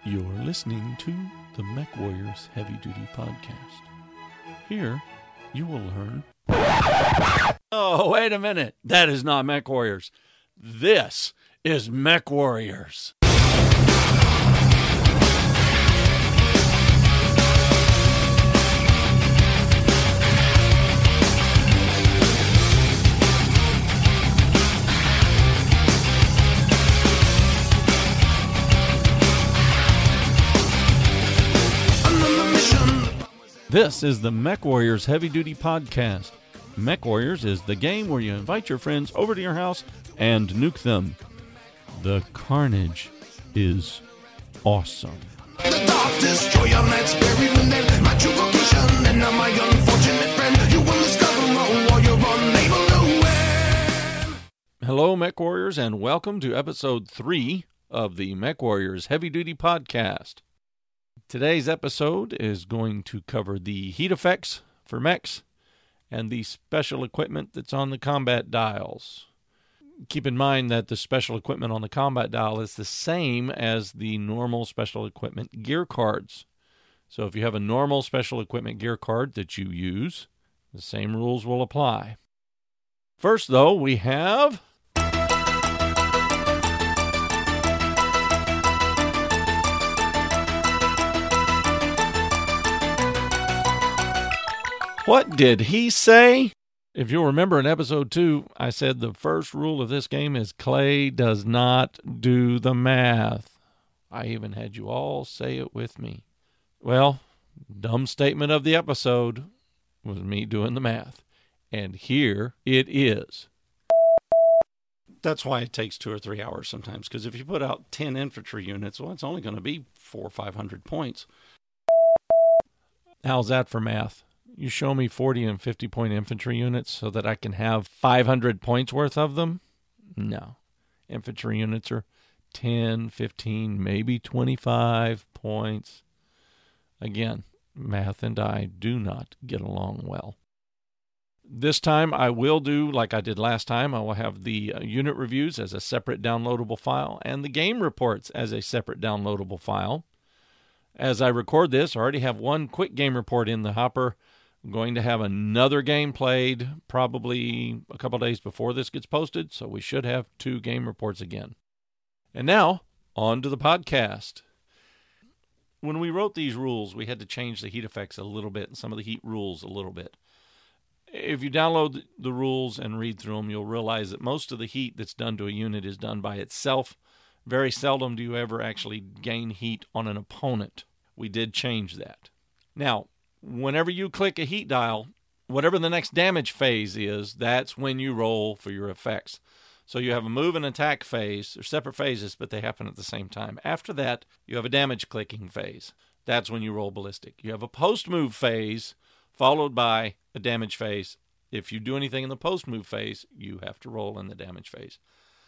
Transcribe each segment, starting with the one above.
You're listening to the Mech Warriors Heavy Duty Podcast. Here, you will learn... Oh, wait a minute. That is not Mech Warriors. This is Mech Warriors. This is the Mech Warriors Heavy Duty Podcast. Mech Warriors is the game where you invite your friends over to your house and nuke them. The carnage is awesome. The dark destroyer that's buried within my true vocation, and now my unfortunate friend, you will discover while you're unable to win. Hello, Mech Warriors, and welcome to episode 3 of the Mech Warriors Heavy Duty Podcast. Today's episode is going to cover the heat effects for mechs and the special equipment that's on the combat dials. Keep in mind that the special equipment on the combat dial is the same as the normal special equipment gear cards. So if you have a normal special equipment gear card that you use, the same rules will apply. First, though, we have... What did he say? If you'll remember in episode 2, I said the first rule of this game is Clay does not do the math. I even had you all say it with me. Well, dumb statement of the episode was me doing the math. And here it is. That's why it takes 2 or 3 hours sometimes, because if you put out 10 infantry units, well, it's only going to be 400 or 500 points. How's that for math? You show me 40 and 50 point infantry units so that I can have 500 points worth of them? No. Infantry units are 10, 15, maybe 25 points. Again, math and I do not get along well. This time I will do like I did last time. I will have the unit reviews as a separate downloadable file and the game reports as a separate downloadable file. As I record this, I already have one quick game report in the hopper. I'm going to have another game played probably a couple days before this gets posted, so we should have 2 game reports again. And now, on to the podcast. When we wrote these rules, we had to change the heat effects a little bit and some of the heat rules a little bit. If you download the rules and read through them, you'll realize that most of the heat that's done to a unit is done by itself. Very seldom do you ever actually gain heat on an opponent. We did change that. Now, whenever you click a heat dial, whatever the next damage phase is, that's when you roll for your effects. So you have a move and attack phase. They're separate phases, but they happen at the same time. After that, you have a damage clicking phase. That's when you roll ballistic. You have a post-move phase, followed by a damage phase. If you do anything in the post-move phase, you have to roll in the damage phase.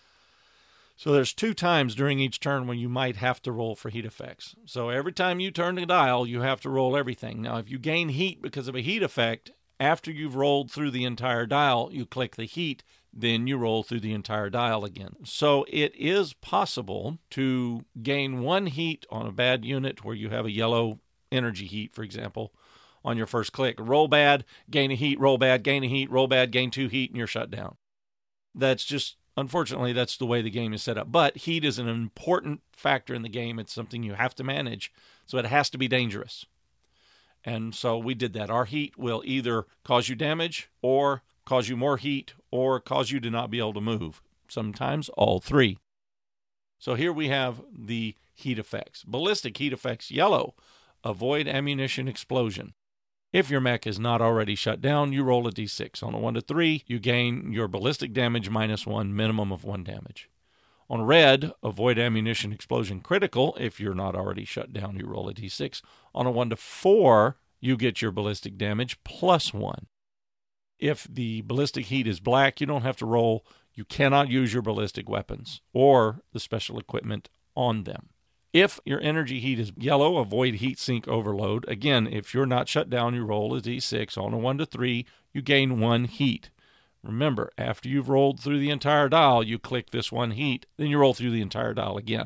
So there's 2 times during each turn when you might have to roll for heat effects. So every time you turn the dial, you have to roll everything. Now, if you gain heat because of a heat effect, after you've rolled through the entire dial, you click the heat, then you roll through the entire dial again. So it is possible to gain 1 heat on a bad unit where you have a yellow energy heat, for example, on your first click. Roll bad, gain a heat, roll bad, gain a heat, roll bad, gain 2 heat, and you're shut down. That's just... Unfortunately, that's the way the game is set up. But heat is an important factor in the game. It's something you have to manage, so it has to be dangerous. And so we did that. Our heat will either cause you damage, or cause you more heat, or cause you to not be able to move. Sometimes all 3. So here we have the heat effects. Ballistic heat effects, yellow. Avoid ammunition explosion. If your mech is not already shut down, you roll a d6. On a 1 to 3, you gain your ballistic damage -1, minimum of 1 damage. On red, avoid ammunition explosion critical. If you're not already shut down, you roll a d6. On a 1 to 4, you get your ballistic damage +1. If the ballistic heat is black, you don't have to roll. You cannot use your ballistic weapons or the special equipment on them. If your energy heat is yellow, avoid heat sink overload. Again, if you're not shut down, you roll a d6. On a 1 to 3, you gain 1 heat. Remember, after you've rolled through the entire dial, you click this 1 heat, then you roll through the entire dial again.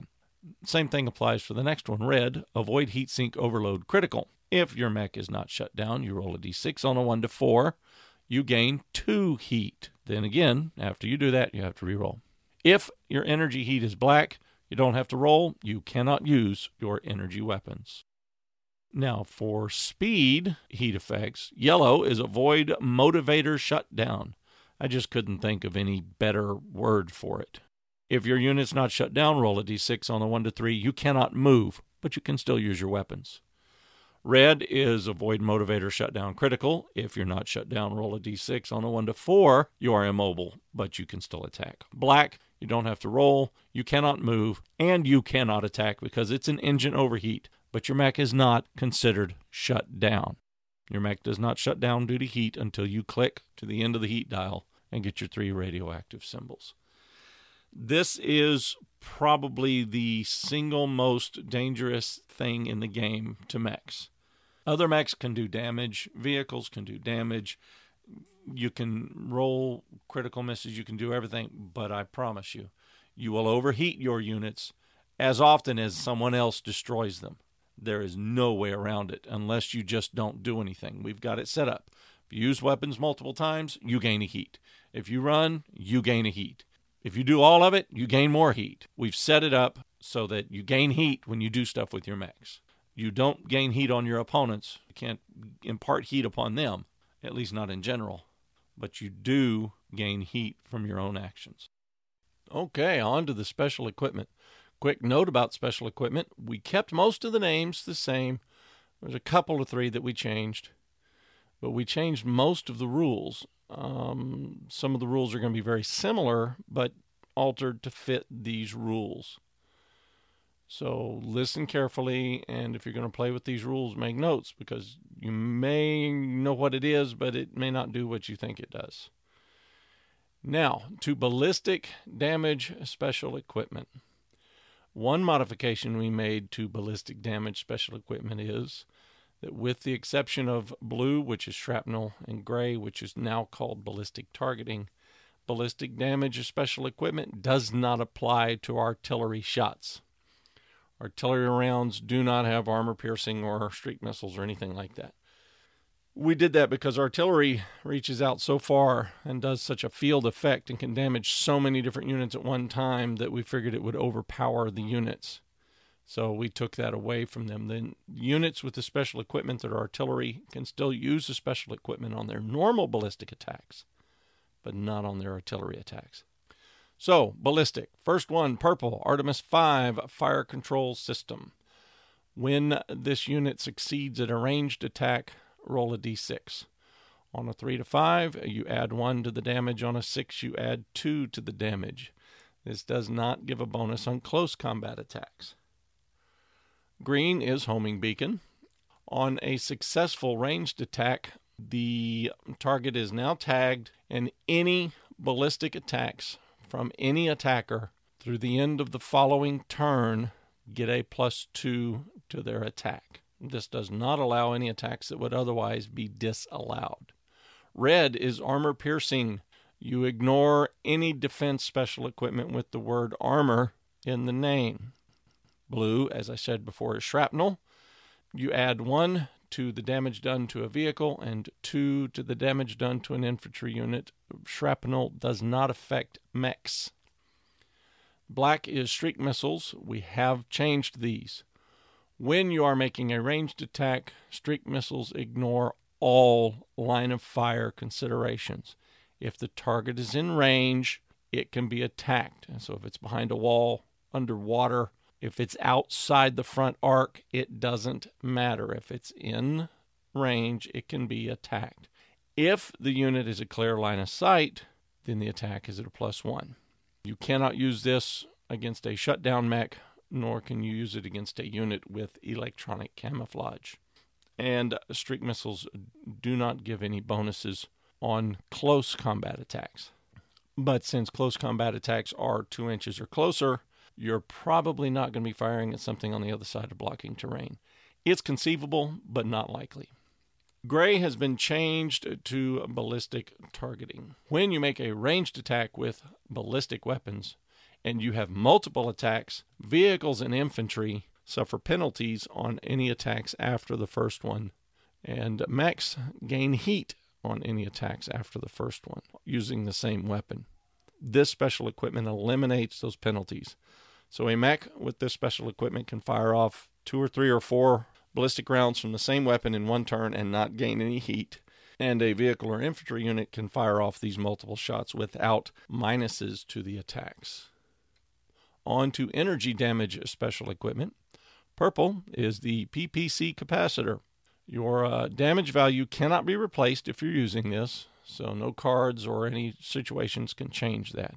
Same thing applies for the next one. Red, avoid heatsink overload critical. If your mech is not shut down, you roll a d6 on a 1 to 4. You gain 2 heat. Then again, after you do that, you have to reroll. If your energy heat is black, you don't have to roll. You cannot use your energy weapons. Now, for speed heat effects, yellow is avoid motivator shutdown. I just couldn't think of any better word for it. If your unit's not shut down, roll a d6 on a 1 to 3. You cannot move, but you can still use your weapons. Red is avoid motivator shutdown critical. If you're not shut down, roll a d6 on a 1 to 4. You are immobile, but you can still attack. Black, you don't have to roll, you cannot move, and you cannot attack because it's an engine overheat, but your mech is not considered shut down. Your mech does not shut down due to heat until you click to the end of the heat dial and get your 3 radioactive symbols. This is probably the single most dangerous thing in the game to mechs. Other mechs can do damage. Vehicles can do damage. You can roll critical misses. You can do everything. But I promise you, you will overheat your units as often as someone else destroys them. There is no way around it unless you just don't do anything. We've got it set up. If you use weapons multiple times, you gain a heat. If you run, you gain a heat. If you do all of it, you gain more heat. We've set it up so that you gain heat when you do stuff with your mechs. You don't gain heat on your opponents. You can't impart heat upon them, at least not in general. But you do gain heat from your own actions. Okay, on to the special equipment. Quick note about special equipment. We kept most of the names the same. There's a couple or 3 that we changed. But we changed most of the rules. Some of the rules are going to be very similar, but altered to fit these rules. So listen carefully, and if you're going to play with these rules, make notes, because you may know what it is, but it may not do what you think it does. Now, to ballistic damage special equipment. One modification we made to ballistic damage special equipment is that with the exception of blue, which is shrapnel, and gray, which is now called ballistic targeting, ballistic damage special equipment does not apply to artillery shots. Artillery rounds do not have armor piercing or streak missiles or anything like that. We did that because artillery reaches out so far and does such a field effect and can damage so many different units at one time that we figured it would overpower the units. So we took that away from them. Then units with the special equipment that are artillery can still use the special equipment on their normal ballistic attacks, but not on their artillery attacks. So, ballistic. First one, purple, Artemis 5 fire control system. When this unit succeeds at a ranged attack, roll a d6. On a 3 to 5, you add 1 to the damage. On a 6, you add 2 to the damage. This does not give a bonus on close combat attacks. Green is homing beacon. On a successful ranged attack, the target is now tagged, and any ballistic attacks from any attacker through the end of the following turn get a +2 to their attack. This does not allow any attacks that would otherwise be disallowed. Red is armor piercing. You ignore any defense special equipment with the word armor in the name. Blue, as I said before, is shrapnel. You add 1 to the damage done to a vehicle and 2 to the damage done to an infantry unit. Shrapnel does not affect mechs. Black is streak missiles. We have changed these. When you are making a ranged attack, streak missiles ignore all line of fire considerations. If the target is in range, it can be attacked. And so if it's behind a wall, underwater, if it's outside the front arc, it doesn't matter. If it's in range, it can be attacked. If the unit is a clear line of sight, then the attack is at a +1. You cannot use this against a shutdown mech, nor can you use it against a unit with electronic camouflage. And streak missiles do not give any bonuses on close combat attacks. But since close combat attacks are 2 inches or closer, you're probably not going to be firing at something on the other side of blocking terrain. It's conceivable, but not likely. Gray has been changed to ballistic targeting. When you make a ranged attack with ballistic weapons, and you have multiple attacks, vehicles and infantry suffer penalties on any attacks after the first one, and mechs gain heat on any attacks after the first one using the same weapon. This special equipment eliminates those penalties. So a mech with this special equipment can fire off 2 or 3 or 4 ballistic rounds from the same weapon in one turn and not gain any heat. And a vehicle or infantry unit can fire off these multiple shots without minuses to the attacks. On to energy damage special equipment. Purple is the PPC capacitor. Your damage value cannot be replaced if you're using this, so no cards or any situations can change that.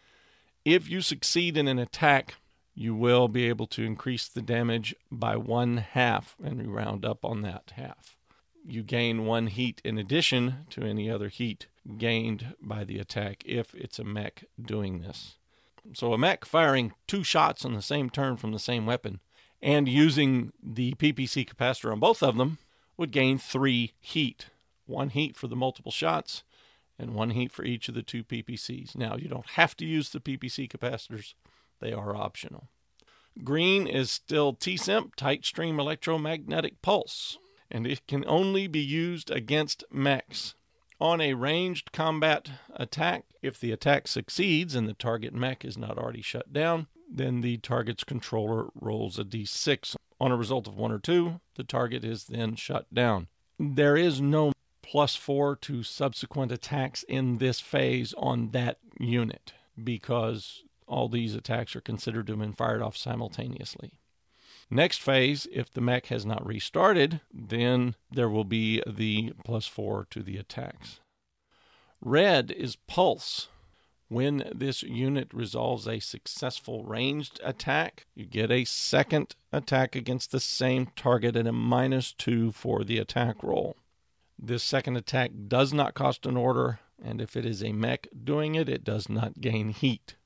If you succeed in an attack, you will be able to increase the damage by 1/2, and we round up on that half. You gain 1 heat in addition to any other heat gained by the attack if it's a mech doing this. So a mech firing 2 shots on the same turn from the same weapon and using the PPC capacitor on both of them would gain 3 heat. 1 heat for the multiple shots and 1 heat for each of the 2 PPCs. Now, you don't have to use the PPC capacitors. They are optional. Green is still TSIMP, Tight Stream Electromagnetic Pulse, and it can only be used against mechs. On a ranged combat attack, if the attack succeeds and the target mech is not already shut down, then the target's controller rolls a d6. On a result of 1 or 2, the target is then shut down. There is no +4 to subsequent attacks in this phase on that unit because all these attacks are considered to have been fired off simultaneously. Next phase, if the mech has not restarted, then there will be the +4 to the attacks. Red is Pulse. When this unit resolves a successful ranged attack, you get a second attack against the same target at a -2 for the attack roll. This second attack does not cost an order, and if it is a mech doing it, it does not gain heat.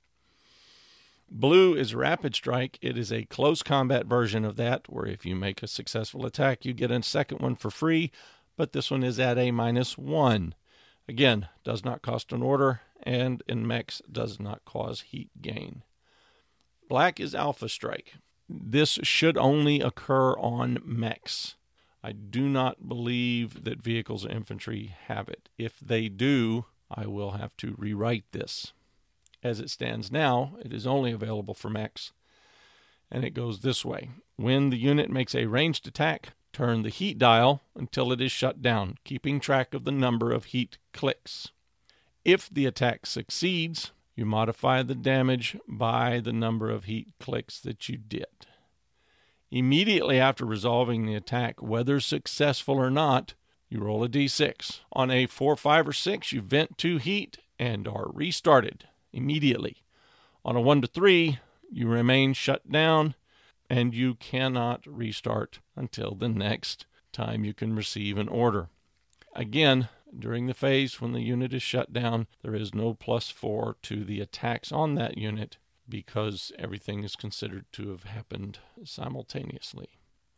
Blue is Rapid Strike. It is a close combat version of that, where if you make a successful attack, you get a second one for free, but this one is at a -1. Again, does not cost an order, and in mechs does not cause heat gain. Black is Alpha Strike. This should only occur on mechs. I do not believe that vehicles or infantry have it. If they do, I will have to rewrite this. As it stands now, it is only available for mechs, and it goes this way. When the unit makes a ranged attack, turn the heat dial until it is shut down, keeping track of the number of heat clicks. If the attack succeeds, you modify the damage by the number of heat clicks that you did. Immediately after resolving the attack, whether successful or not, you roll a d6. On a 4, 5, or 6, you vent 2 heat and are restarted immediately. On a 1 to 3, you remain shut down, and you cannot restart until the next time you can receive an order. Again, during the phase when the unit is shut down, there is no +4 to the attacks on that unit because everything is considered to have happened simultaneously.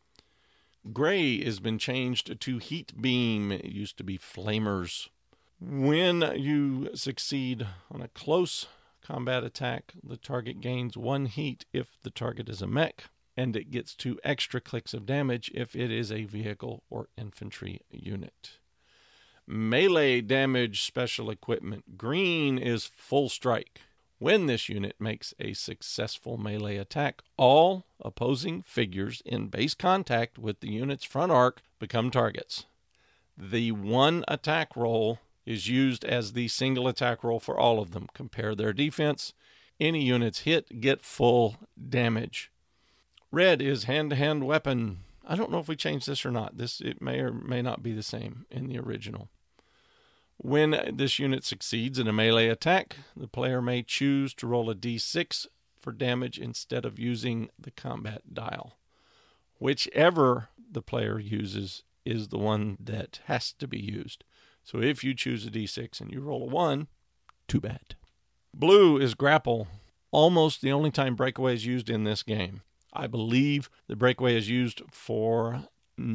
Gray has been changed to Heat Beam. It used to be Flamers. When you succeed on a close combat attack, the target gains 1 heat if the target is a mech, and it gets 2 extra clicks of damage if it is a vehicle or infantry unit. Melee damage special equipment. Green is Full Strike. When this unit makes a successful melee attack, all opposing figures in base contact with the unit's front arc become targets. The 1 attack roll is used as the single attack roll for all of them. Compare their defense. Any units hit get full damage. Red is hand-to-hand weapon. I don't know if we changed this or not. It may or may not be the same in the original. When this unit succeeds in a melee attack, the player may choose to roll a d6 for damage instead of using the combat dial. Whichever the player uses is the one that has to be used. So if you choose a d6 and you roll a 1, too bad. Blue is Grapple. Almost the only time breakaway is used in this game. I believe the breakaway is used for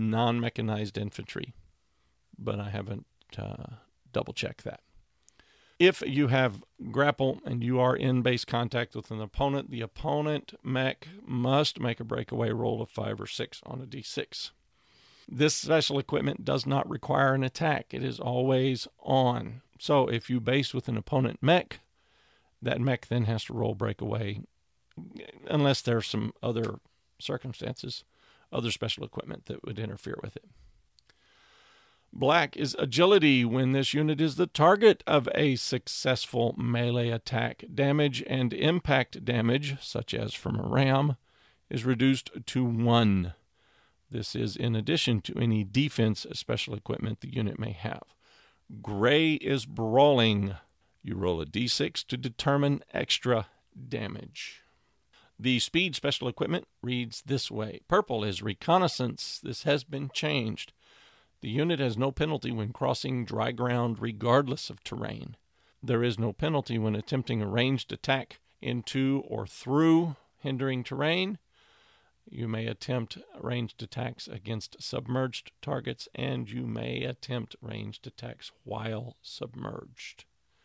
non-mechanized infantry, but I haven't double-checked that. If you have grapple and you are in base contact with an opponent, the opponent mech must make a breakaway roll of 5 or 6 on a d6. This special equipment does not require an attack. It is always on. So if you base with an opponent mech, that mech then has to roll breakaway unless there's some other circumstances, other special equipment that would interfere with it. Black is agility when this unit is the target of a successful melee attack. Damage and impact damage, such as from a ram, is reduced to 1. This is in addition to any defense special equipment the unit may have. Gray is brawling. You roll a d6 to determine extra damage. The speed special equipment reads this way. Purple is reconnaissance. This has been changed. The unit has no penalty when crossing dry ground regardless of terrain. There is no penalty when attempting a ranged attack into or through hindering terrain. You may attempt ranged attacks against submerged targets, and you may attempt ranged attacks while submerged.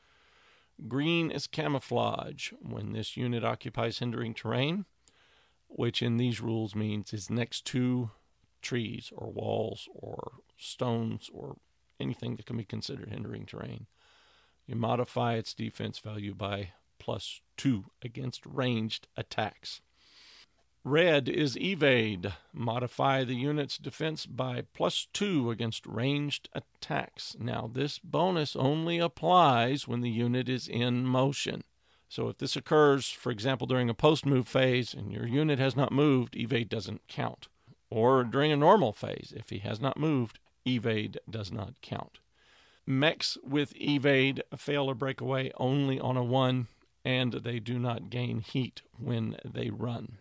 Green is camouflage when this unit occupies hindering terrain, which in these rules means is next to trees or walls or stones or anything that can be considered hindering terrain. You modify its defense value by +2 against ranged attacks. Red is evade. Modify the unit's defense by +2 against ranged attacks. Now, this bonus only applies when the unit is in motion. So if this occurs, for example, during a post-move phase and your unit has not moved, evade doesn't count. Or during a normal phase, if he has not moved, evade does not count. Mechs with evade fail a breakaway only on a 1, and they do not gain heat when they run.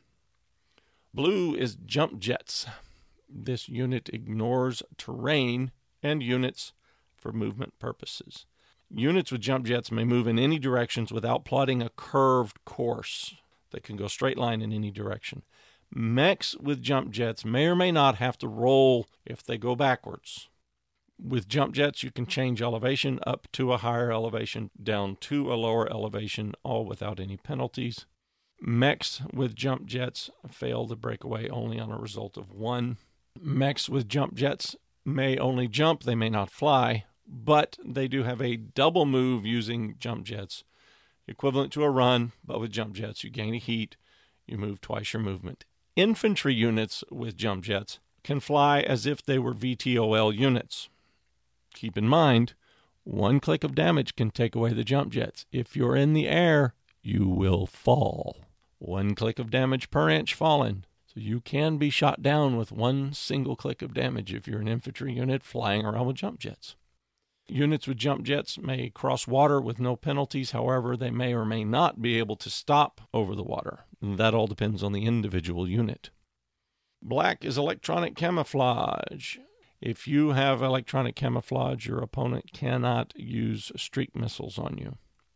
Blue is jump jets. This unit ignores terrain and units for movement purposes. Units with jump jets may move in any directions without plotting a curved course. They can go straight line in any direction. Mechs with jump jets may or may not have to roll if they go backwards. With jump jets, you can change elevation up to a higher elevation, down to a lower elevation, all without any penalties. Mechs with jump jets fail the breakaway only on a result of 1. Mechs with jump jets may only jump, they may not fly, but they do have a double move using jump jets, equivalent to a run, but with jump jets you gain a heat, you move twice your movement. Infantry units with jump jets can fly as if they were VTOL units. Keep in mind, 1 click of damage can take away the jump jets. If you're in the air, you will fall. 1 click of damage per inch fallen. So you can be shot down with 1 single click of damage if you're an infantry unit flying around with jump jets. Units with jump jets may cross water with no penalties. However, they may or may not be able to stop over the water. That all depends on the individual unit. Black is electronic camouflage. If you have electronic camouflage, your opponent cannot use streak missiles on you.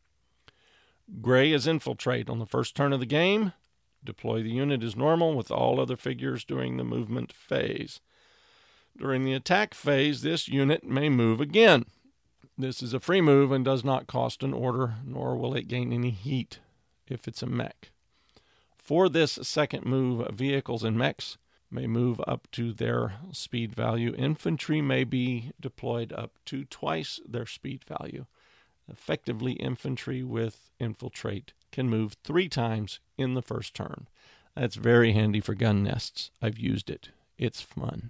Gray is infiltrate. On the first turn of the game, deploy the unit as normal with all other figures during the movement phase. During the attack phase, this unit may move again. This is a free move and does not cost an order, nor will it gain any heat if it's a mech. For this second move, vehicles and mechs may move up to their speed value. Infantry may be deployed up to twice their speed value. Effectively, infantry with infiltrate can move 3 times in the first turn. That's very handy for gun nests. I've used it. It's fun.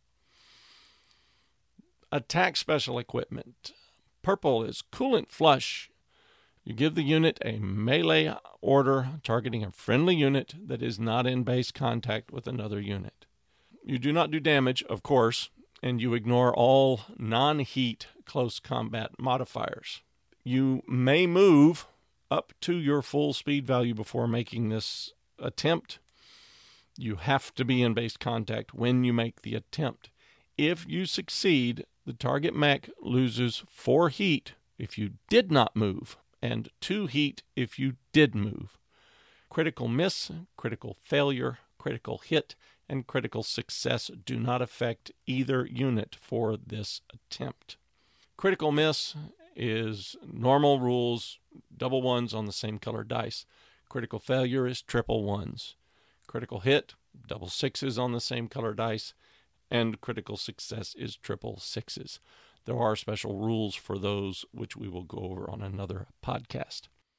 Attack special equipment. Purple is coolant flush. You give the unit a melee order targeting a friendly unit that is not in base contact with another unit. You do not do damage, of course, and you ignore all non-heat close combat modifiers. You may move up to your full speed value before making this attempt. You have to be in base contact when you make the attempt. If you succeed, the target mech loses 4 heat if you did not move, and 2 heat if you did move. Critical miss, critical failure, critical hit, and critical success do not affect either unit for this attempt. Critical miss is normal rules, double ones on the same color dice. Critical failure is triple ones. Critical hit, double sixes on the same color dice. And critical success is triple sixes. There are special rules for those, which we will go over on another podcast.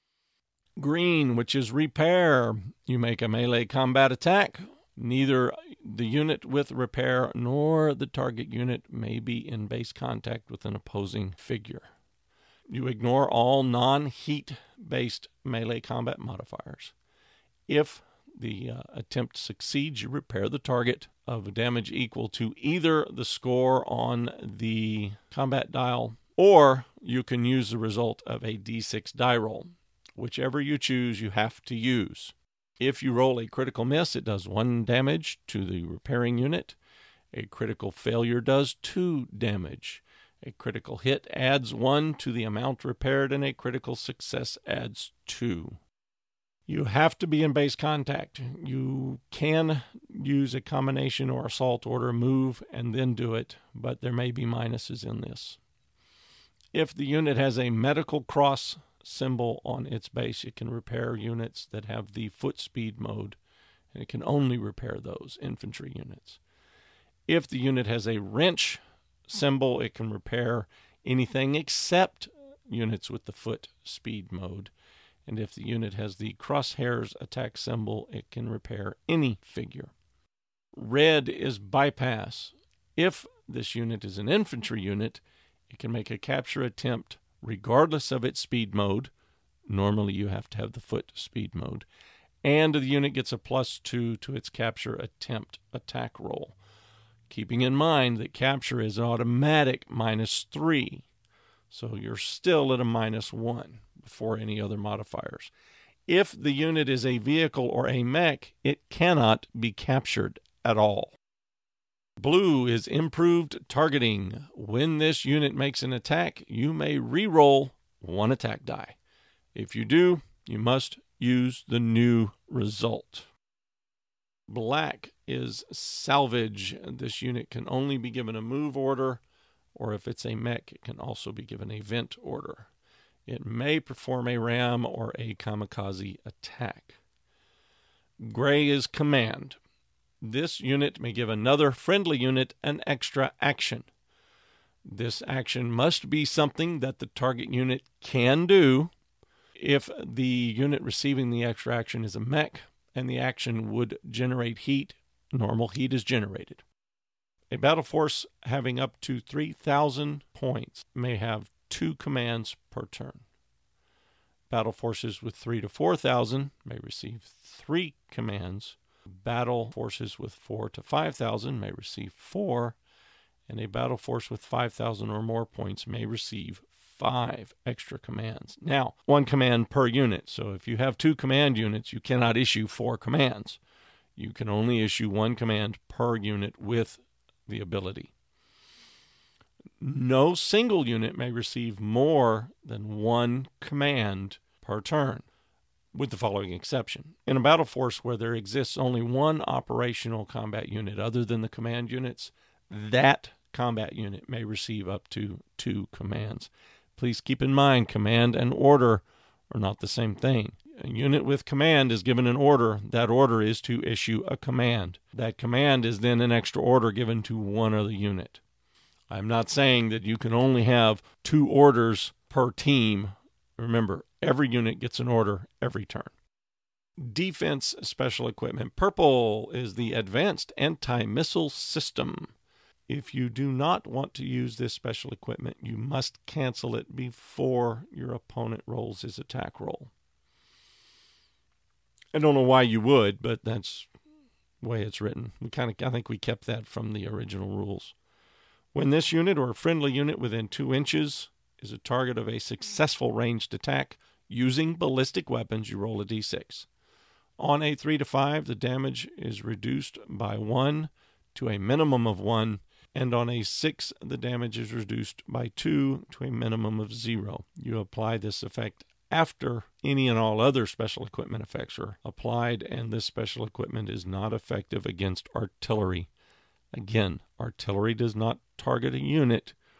Green, which is repair. You make a melee combat attack. Neither the unit with repair nor the target unit may be in base contact with an opposing figure. You ignore all non-heat-based melee combat modifiers. If the attempt succeeds, you repair the target of damage equal to either the score on the combat dial, or you can use the result of a d6 die roll. Whichever you choose, you have to use. If you roll a critical miss, it does 1 damage to the repairing unit. A critical failure does 2 damage. A critical hit adds 1 to the amount repaired, and a critical success adds 2. You have to be in base contact. You can use a combination or assault order move and then do it, but there may be minuses in this. If the unit has a medical cross symbol on its base, it can repair units that have the foot speed mode, and it can only repair those infantry units. If the unit has a wrench symbol, it can repair anything except units with the foot speed mode. And if the unit has the crosshairs attack symbol, it can repair any figure. Red is bypass. If this unit is an infantry unit, it can make a capture attempt regardless of its speed mode. Normally you have to have the foot speed mode. And the unit gets a +2 to its capture attempt attack roll. Keeping in mind that capture is an automatic -3. So you're still at a -1 before any other modifiers. If the unit is a vehicle or a mech, it cannot be captured at all. Blue is improved targeting. When this unit makes an attack, you may re-roll 1 attack die. If you do, you must use the new result. Black is salvage. This unit can only be given a move order, or if it's a mech, it can also be given a vent order. It may perform a ram or a kamikaze attack. Gray is command. This unit may give another friendly unit an extra action. This action must be something that the target unit can do. If the unit receiving the extra action is a mech and the action would generate heat, normal heat is generated. A battle force having up to 3,000 points may have 2 commands per turn. Battle forces with 3,000 to 4,000 may receive 3 commands. Battle forces with 4,000 to 5,000 may receive 4, and a battle force with 5,000 or more points may receive 5 extra commands. Now, 1 command per unit. So if you have 2 command units, you cannot issue 4 commands. You can only issue 1 command per unit with the ability. No single unit may receive more than 1 command per turn, with the following exception. In a battle force where there exists only 1 operational combat unit other than the command units, that combat unit may receive up to 2 commands. Please keep in mind, command and order are not the same thing. A unit with command is given an order. That order is to issue a command. That command is then an extra order given to one other unit. I'm not saying that you can only have 2 orders per team. Remember, every unit gets an order every turn. Defense special equipment. Purple is the Advanced Anti-Missile System. If you do not want to use this special equipment, you must cancel it before your opponent rolls his attack roll. I don't know why you would, but that's the way it's written. I think we kept that from the original rules. When this unit or a friendly unit within 2 inches is a target of a successful ranged attack using ballistic weapons, you roll a d6. On a 3 to 5, the damage is reduced by 1 to a minimum of 1, and on a 6, the damage is reduced by 2 to a minimum of 0. You apply this effect after any and all other special equipment effects are applied, and this special equipment is not effective against artillery. Again, artillery does not target a unit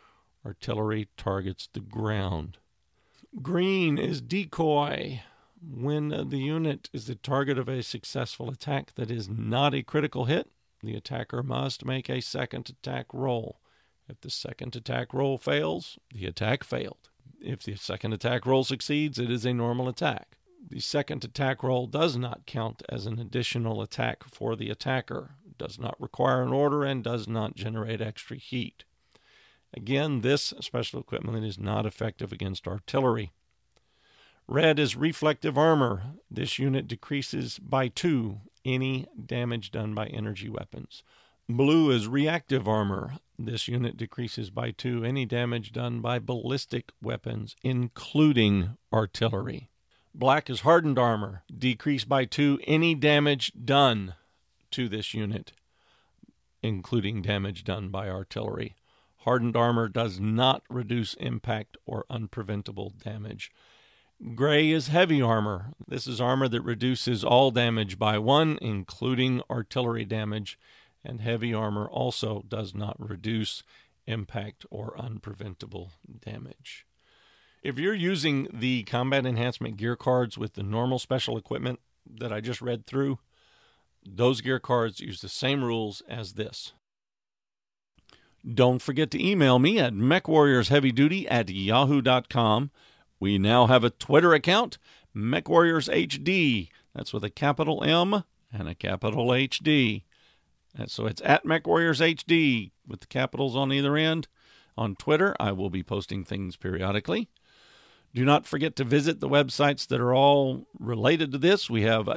Artillery targets the ground. Green is decoy. When the unit is the target of a successful attack that is not a critical hit, the attacker must make a second attack roll. If the second attack roll fails, the attack failed. If the second attack roll succeeds, it is a normal attack. The second attack roll does not count as an additional attack for the attacker, does not require an order, and does not generate extra heat. Again, this special equipment is not effective against artillery. Red is reflective armor. This unit decreases by 2 any damage done by energy weapons. Blue is reactive armor. This unit decreases by 2 any damage done by ballistic weapons, including artillery. Black is hardened armor. Decrease by 2 any damage done to this unit, including damage done by artillery. Hardened armor does not reduce impact or unpreventable damage. Gray is heavy armor. This is armor that reduces all damage by 1, including artillery damage, and heavy armor also does not reduce impact or unpreventable damage. If you're using the combat enhancement gear cards with the normal special equipment that I just read through, those gear cards use the same rules as this. Don't forget to email me at mechwarriorsheavyduty@yahoo.com. We now have a Twitter account, MechWarriorsHD. That's with a capital M and a capital HD. And so it's at MechWarriorsHD with the capitals on either end. On Twitter, I will be posting things periodically. Do not forget to visit the websites that are all related to this. We have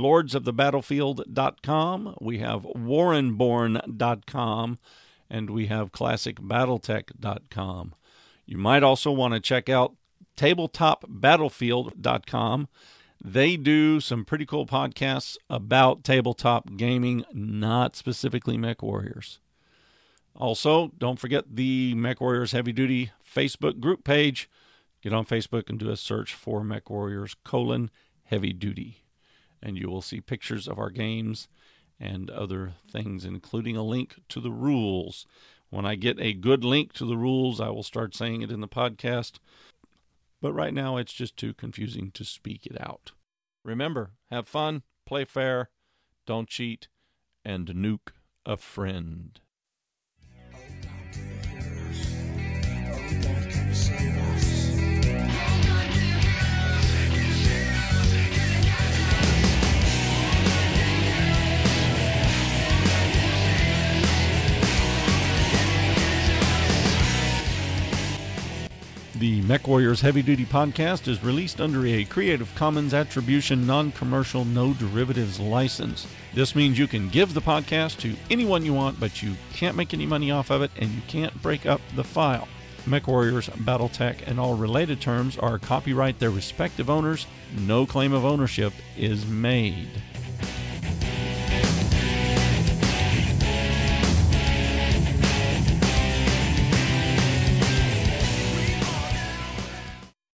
lordsofthebattlefield.com, we have warrenborn.com, and we have classicbattletech.com. You might also want to check out tabletopbattlefield.com. They do some pretty cool podcasts about tabletop gaming, not specifically MechWarriors. Also, don't forget the MechWarriors Heavy Duty Facebook group page. Get on Facebook and do a search for MechWarriors Heavy Duty, and you will see pictures of our games and other things, including a link to the rules. When I get a good link to the rules, I will start saying it in the podcast. But right now, it's just too confusing to speak it out. Remember, have fun, play fair, don't cheat, and nuke a friend. The MechWarriors Heavy Duty Podcast is released under a Creative Commons Attribution Non-Commercial No Derivatives license. This means you can give the podcast to anyone you want, but you can't make any money off of it, and you can't break up the file. MechWarriors, Battletech, and all related terms are copyright their respective owners. No claim of ownership is made.